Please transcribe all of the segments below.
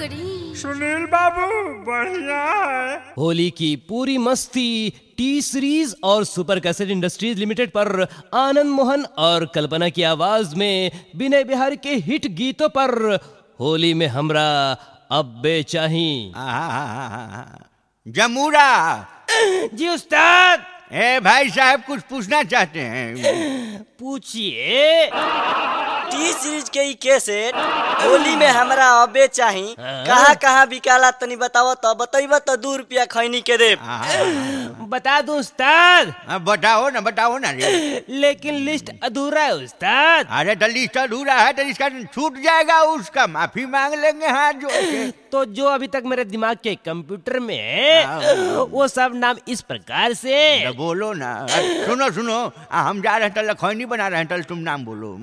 करी। सुनील बाबू बढ़िया है। होली की पूरी मस्ती टी सीरीज और सुपर कैसेट इंडस्ट्रीज लिमिटेड पर आनंद मोहन और कल्पना की आवाज में विनय बिहारी के हिट गीतों पर होली में हमरा अब बेचाही। जमूरा जी उस्ताद। ए भाई साहब कुछ पूछना चाहते हैं? पूछिए। टी सीरीज के ई कैसेट होली में हमरा अबे चाही कहाँ कहाँ बिकाला तनी बताओ तो बताइबा तो 2 रुपया खैनी के दे। बता दूं उस्ताद? बताओ ना रे। लेकिन लिस्ट अधूरा है उस्ताद। अरे तो लिस्ट अधूरा है तो इसका छूट जाएगा, उसका माफी मांग लेंगे हाथ जोड़ के। तो जो अभी तक मेरे दिमाग के कंप्यूटर में है वो सब नाम इस प्रकार से। बोलो ना। सुनो हम जा रहे हैं तो लखौनी बना रहे हैं तो तुम नाम बोलो।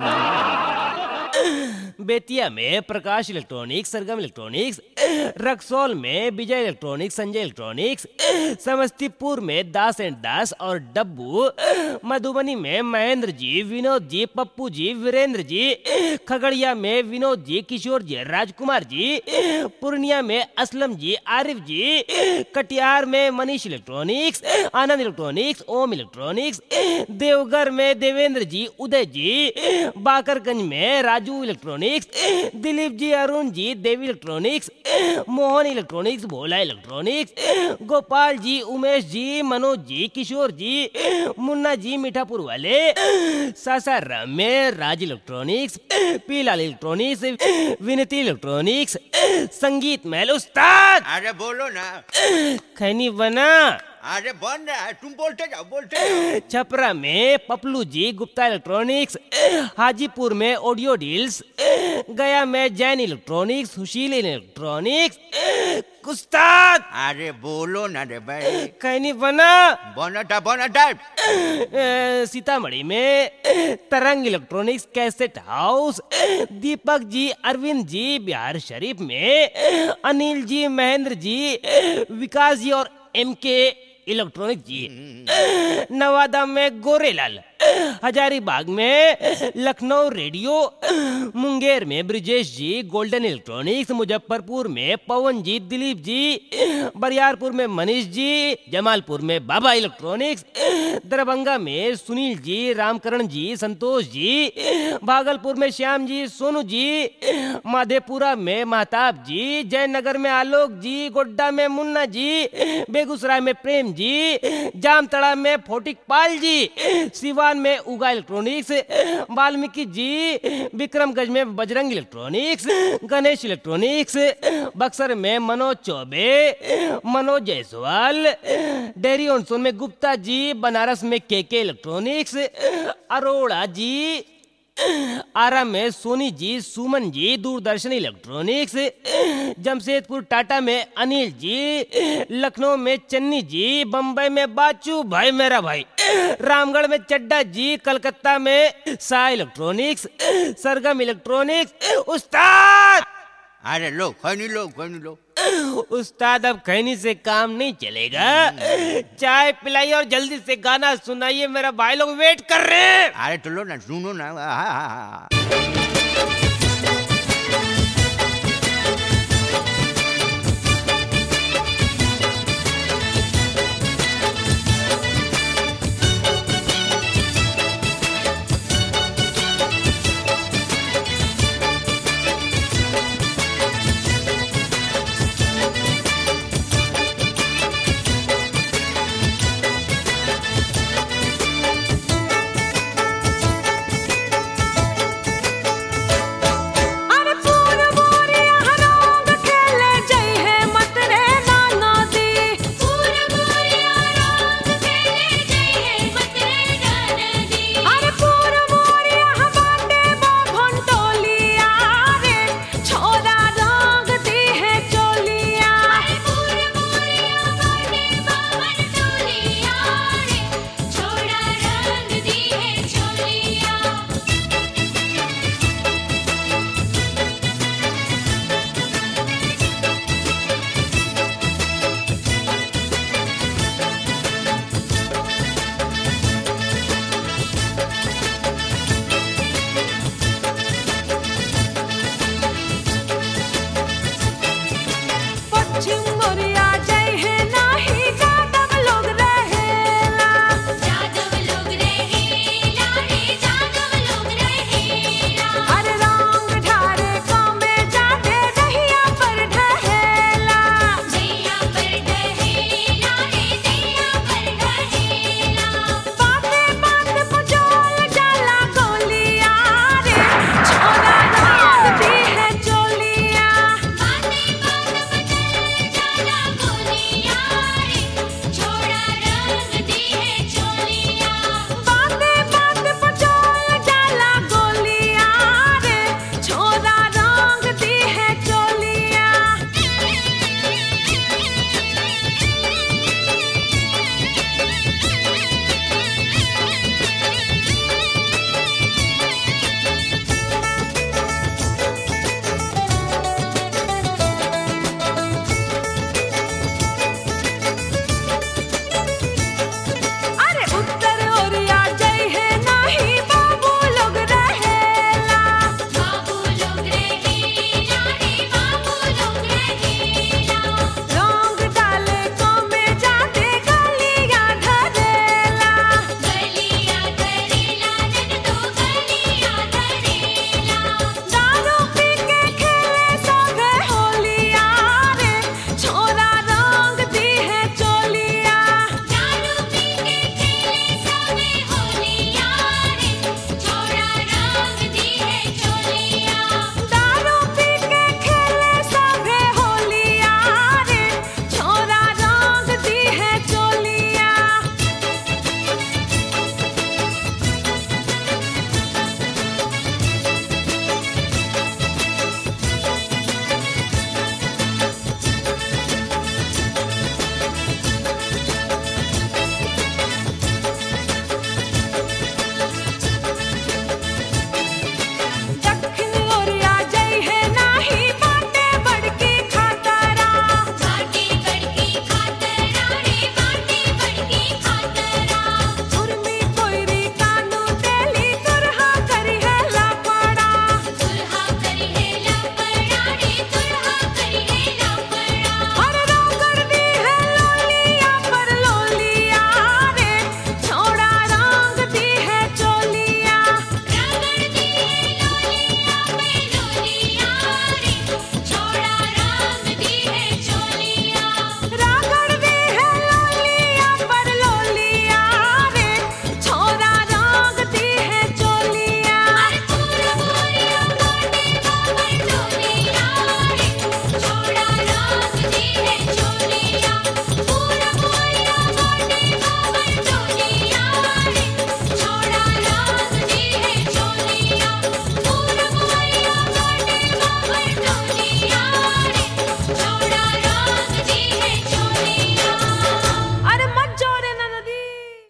बेतिया में प्रकाश इलेक्ट्रॉनिक्स, सरगम इलेक्ट्रॉनिक्स, रक्सौल में विजय इलेक्ट्रॉनिक्स, संजय इलेक्ट्रॉनिक्स, समस्तीपुर में दास एंड दास और डब्बू, मधुबनी में महेंद्र जी, विनोद जी, पप्पू जी, वीरेंद्र जी, खगड़िया में विनोद जी, किशोर जी, राजकुमार जी, पूर्णिया में असलम जी, आरिफ जी, कटिहार में Manish electronics, Anand electronics, Om electronics, Deoghar में देवेंद्र जी, उदय जी, बाकरगंज में Raju electronics, Dilip ji, Arun ji, Devi electronics, Mohan electronics, Bhola electronics, Gopal ji, Umesh जी, मनोज जी, किशोर जी, मुन्ना जी मीठापुर वाले, सासाराम में Raj electronics, Pilal electronics, Vinati electronics, Sangeet Mahal उस्ताद। अरे बोलो ना। खैनी बना। अरे बन रहा है, तुम बोलते जाओ। छपरा में पपलू जी, गुप्ता इलेक्ट्रॉनिक्स, हाजीपुर में ऑडियो डील्स, गया में जैन इलेक्ट्रॉनिक्स, सुशील इलेक्ट्रॉनिक्स, उस्ताद। अरे बोलो ना रे भाई। खैनी बना। बनता। सीतामढ़ी में तरंग electronics, cassette house, Deepak ji, Arvind ji, Bihar Sharif में अनिल जी, महेंद्र जी, विकास जी और MK इलेक्ट्रॉनिक जी, नवादा में गोरेलाल, हजारीबाग में लखनऊ रेडियो, मुंगेर में ब्रिजेश जी, गोल्डन इलेक्ट्रॉनिक्स, मुजफ्फरपुर में पवन जी, दिलीप जी, बरियारपुर में मनीष जी, जमालपुर में बाबा इलेक्ट्रॉनिक्स, दरभंगा में सुनील जी, रामकरण जी, संतोष जी, भागलपुर में श्याम जी, सोनू जी, माधेपुरा में महताब जी, जयनगर में आलोक जी, गोड्डा में मुन्ना जी, बेगूसराय में प्रेम जी, जामतड़ा में फोटिकपाल जी, सिवान में उगा इलेक्ट्रॉनिक्स, वाल्मीकि जी, विक्रमगंज में बजरंग इलेक्ट्रॉनिक्स, गणेश इलेक्ट्रॉनिक्स, बक्सर में मनोज चौबे, मनोज जायसवाल, डेरी ऑनसोन में गुप्ता जी, बनारस में KK इलेक्ट्रॉनिक्स, अरोड़ा जी, आरा में सोनी जी, सुमन जी, दूरदर्शन इलेक्ट्रॉनिक्स, जमशेदपुर टाटा में अनिल जी, लखनऊ में चन्नी जी, बम्बई में बाचू भाई मेरा भाई, रामगढ़ में चड्डा जी, कलकत्ता में शाह इलेक्ट्रॉनिक्स, सरगम इलेक्ट्रॉनिक्स। उस्ताद। अरे लो खैनी लो। उस्ताद अब खैनी से काम नहीं चलेगा, चाय पिलाइए और जल्दी से गाना सुनाइए, मेरा भाई लोग वेट कर रहे हैं। अरे तो लो ना, सुनो ना।